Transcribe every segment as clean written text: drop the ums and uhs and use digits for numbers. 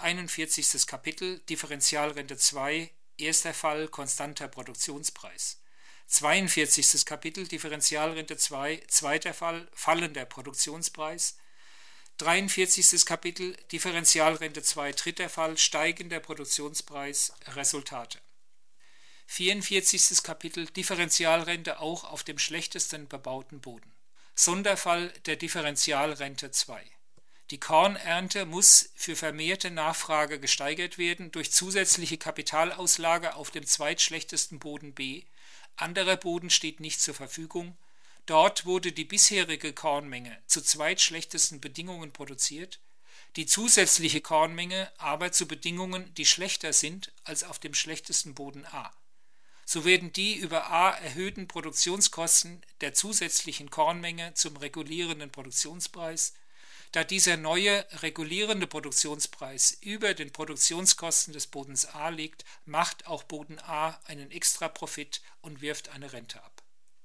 41. Kapitel Differentialrente 2, erster Fall konstanter Produktionspreis. 42. Kapitel Differentialrente 2, zweiter Fall fallender Produktionspreis. 43. Kapitel Differentialrente 2, dritter Fall steigender Produktionspreis, Resultate. 44. Kapitel Differentialrente auch auf dem schlechtesten bebauten Boden. Sonderfall der Differentialrente 2. Die Kornernte muss für vermehrte Nachfrage gesteigert werden durch zusätzliche Kapitalauslage auf dem zweitschlechtesten Boden B. Anderer Boden steht nicht zur Verfügung. Dort wurde die bisherige Kornmenge zu zweitschlechtesten Bedingungen produziert, die zusätzliche Kornmenge aber zu Bedingungen, die schlechter sind als auf dem schlechtesten Boden A. So werden die über A erhöhten Produktionskosten der zusätzlichen Kornmenge zum regulierenden Produktionspreis. Da dieser neue regulierende Produktionspreis über den Produktionskosten des Bodens A liegt, macht auch Boden A einen Extraprofit und wirft eine Rente ab.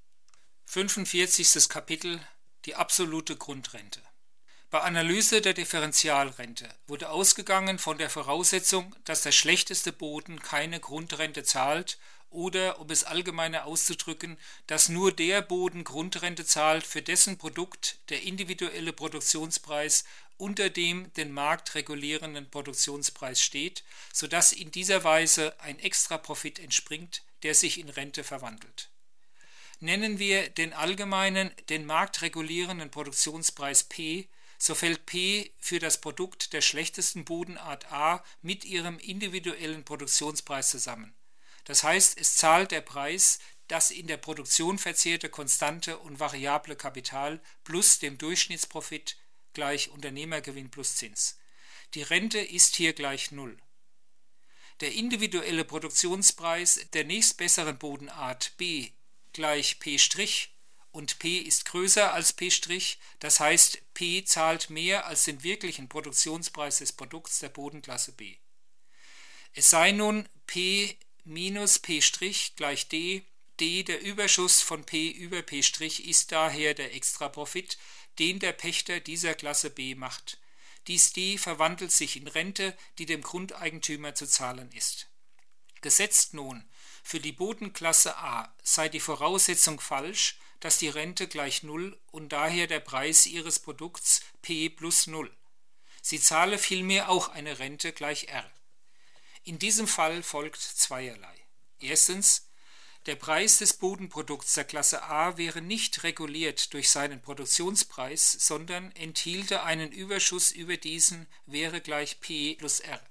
45. Kapitel Die absolute Grundrente. Bei Analyse der Differentialrente wurde ausgegangen von der Voraussetzung, dass der schlechteste Boden keine Grundrente zahlt oder, um es allgemeiner auszudrücken, dass nur der Boden Grundrente zahlt, für dessen Produkt der individuelle Produktionspreis unter dem den Markt regulierenden Produktionspreis steht, sodass in dieser Weise ein Extraprofit entspringt, der sich in Rente verwandelt. Nennen wir den allgemeinen, den marktregulierenden Produktionspreis P, so fällt P für das Produkt der schlechtesten Bodenart A mit ihrem individuellen Produktionspreis zusammen. Das heißt, es zahlt der Preis das in der Produktion verzehrte konstante und variable Kapital plus dem Durchschnittsprofit gleich Unternehmergewinn plus Zins. Die Rente ist hier gleich 0. Der individuelle Produktionspreis der nächstbesseren Bodenart B gleich P' und P ist größer als P', das heißt, P zahlt mehr als den wirklichen Produktionspreis des Produkts der Bodenklasse B. Es sei nun P minus P' gleich D. D, der Überschuss von P über P' ist daher der Extraprofit, den der Pächter dieser Klasse B macht. Dies D verwandelt sich in Rente, die dem Grundeigentümer zu zahlen ist. Gesetzt nun, für die Bodenklasse A sei die Voraussetzung falsch, dass die Rente gleich 0 und daher der Preis ihres Produkts P plus 0. Sie zahle vielmehr auch eine Rente gleich R. In diesem Fall folgt zweierlei. Erstens, der Preis des Bodenprodukts der Klasse A wäre nicht reguliert durch seinen Produktionspreis, sondern enthielte einen Überschuss über diesen, wäre gleich P plus R.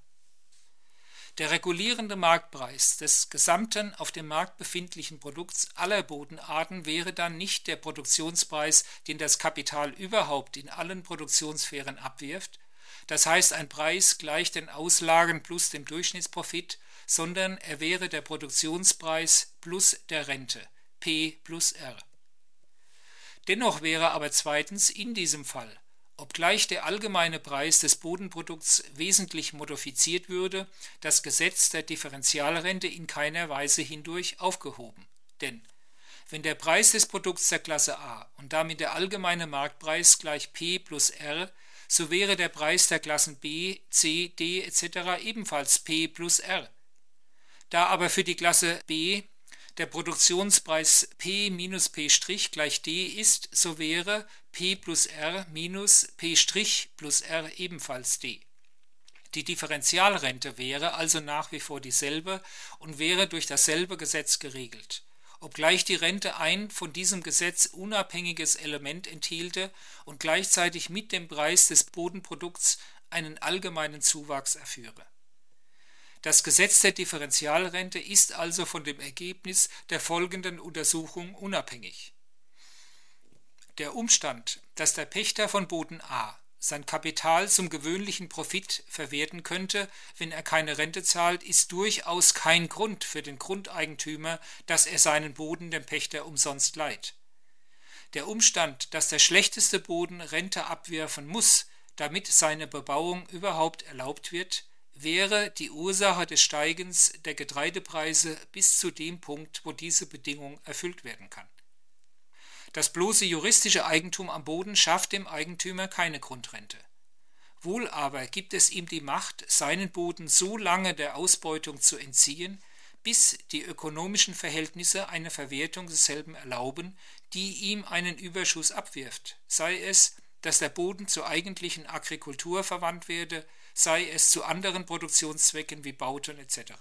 Der regulierende Marktpreis des gesamten auf dem Markt befindlichen Produkts aller Bodenarten wäre dann nicht der Produktionspreis, den das Kapital überhaupt in allen Produktionssphären abwirft, das heißt ein Preis gleich den Auslagen plus dem Durchschnittsprofit, sondern er wäre der Produktionspreis plus der Rente, P plus R. Dennoch wäre aber zweitens in diesem Fall, obgleich der allgemeine Preis des Bodenprodukts wesentlich modifiziert würde, das Gesetz der Differentialrente in keiner Weise hindurch aufgehoben. Denn wenn der Preis des Produkts der Klasse A und damit der allgemeine Marktpreis gleich P plus R, so wäre der Preis der Klassen B, C, D etc. ebenfalls P plus R. Da aber für die Klasse B der Produktionspreis P minus P' gleich D ist, so wäre P plus R minus P' plus R ebenfalls D. Die Differentialrente wäre also nach wie vor dieselbe und wäre durch dasselbe Gesetz geregelt, obgleich die Rente ein von diesem Gesetz unabhängiges Element enthielte und gleichzeitig mit dem Preis des Bodenprodukts einen allgemeinen Zuwachs erführe. Das Gesetz der Differentialrente ist also von dem Ergebnis der folgenden Untersuchung unabhängig. Der Umstand, dass der Pächter von Boden A sein Kapital zum gewöhnlichen Profit verwerten könnte, wenn er keine Rente zahlt, ist durchaus kein Grund für den Grundeigentümer, dass er seinen Boden dem Pächter umsonst leiht. Der Umstand, dass der schlechteste Boden Rente abwerfen muss, damit seine Bebauung überhaupt erlaubt wird, wäre die Ursache des Steigens der Getreidepreise bis zu dem Punkt, wo diese Bedingung erfüllt werden kann. Das bloße juristische Eigentum am Boden schafft dem Eigentümer keine Grundrente. Wohl aber gibt es ihm die Macht, seinen Boden so lange der Ausbeutung zu entziehen, bis die ökonomischen Verhältnisse eine Verwertung desselben erlauben, die ihm einen Überschuss abwirft, sei es, dass der Boden zur eigentlichen Agrikultur verwandt werde, sei es zu anderen Produktionszwecken wie Bauten etc.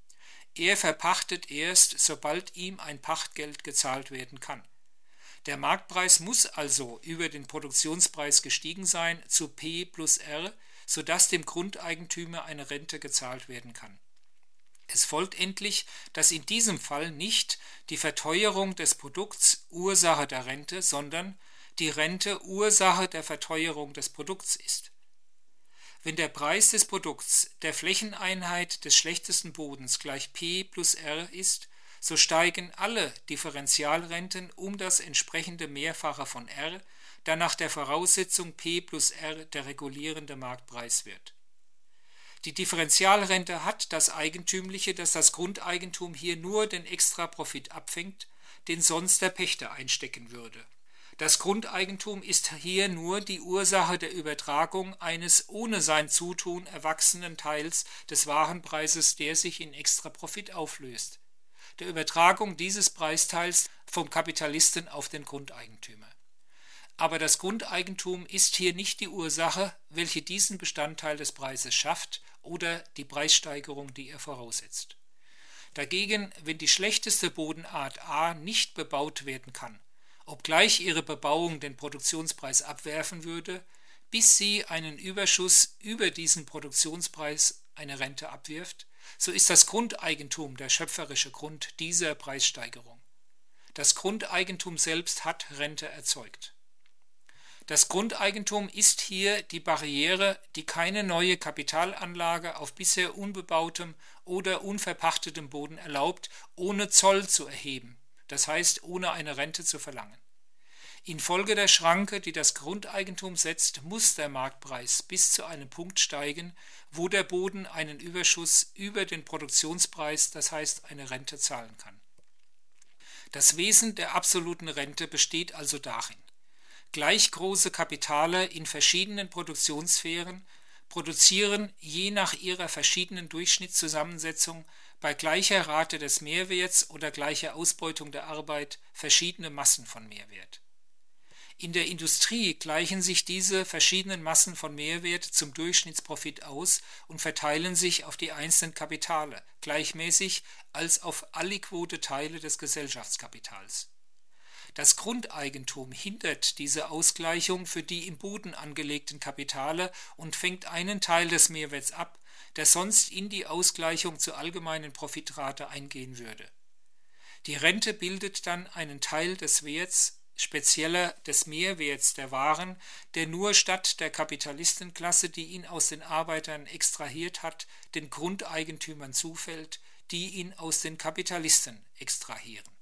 Er verpachtet erst, sobald ihm ein Pachtgeld gezahlt werden kann. Der Marktpreis muss also über den Produktionspreis gestiegen sein zu P plus R, sodass dem Grundeigentümer eine Rente gezahlt werden kann. Es folgt endlich, dass in diesem Fall nicht die Verteuerung des Produkts Ursache der Rente, sondern die Rente Ursache der Verteuerung des Produkts ist. Wenn der Preis des Produkts der Flächeneinheit des schlechtesten Bodens gleich P plus R ist, so steigen alle Differentialrenten um das entsprechende Mehrfache von R, da nach der Voraussetzung P plus R der regulierende Marktpreis wird. Die Differentialrente hat das Eigentümliche, dass das Grundeigentum hier nur den Extraprofit abfängt, den sonst der Pächter einstecken würde. Das Grundeigentum ist hier nur die Ursache der Übertragung eines ohne sein Zutun erwachsenen Teils des Warenpreises, der sich in Extraprofit auflöst. Der Übertragung dieses Preisteils vom Kapitalisten auf den Grundeigentümer. Aber das Grundeigentum ist hier nicht die Ursache, welche diesen Bestandteil des Preises schafft oder die Preissteigerung, die er voraussetzt. Dagegen, wenn die schlechteste Bodenart A nicht bebaut werden kann, obgleich ihre Bebauung den Produktionspreis abwerfen würde, bis sie einen Überschuss über diesen Produktionspreis eine Rente abwirft, so ist das Grundeigentum der schöpferische Grund dieser Preissteigerung. Das Grundeigentum selbst hat Rente erzeugt. Das Grundeigentum ist hier die Barriere, die keine neue Kapitalanlage auf bisher unbebautem oder unverpachtetem Boden erlaubt, ohne Zoll zu erheben, das heißt ohne eine Rente zu verlangen. Infolge der Schranke, die das Grundeigentum setzt, muss der Marktpreis bis zu einem Punkt steigen, wo der Boden einen Überschuss über den Produktionspreis, das heißt eine Rente, zahlen kann. Das Wesen der absoluten Rente besteht also darin: Gleich große Kapitale in verschiedenen Produktionssphären produzieren je nach ihrer verschiedenen Durchschnittszusammensetzung bei gleicher Rate des Mehrwerts oder gleicher Ausbeutung der Arbeit verschiedene Massen von Mehrwert. In der Industrie gleichen sich diese verschiedenen Massen von Mehrwert zum Durchschnittsprofit aus und verteilen sich auf die einzelnen Kapitale, gleichmäßig als auf aliquote Teile des Gesellschaftskapitals. Das Grundeigentum hindert diese Ausgleichung für die im Boden angelegten Kapitale und fängt einen Teil des Mehrwerts ab, der sonst in die Ausgleichung zur allgemeinen Profitrate eingehen würde. Die Rente bildet dann einen Teil des Werts, spezieller des Mehrwerts der Waren, der nur statt der Kapitalistenklasse, die ihn aus den Arbeitern extrahiert hat, den Grundeigentümern zufällt, die ihn aus den Kapitalisten extrahieren.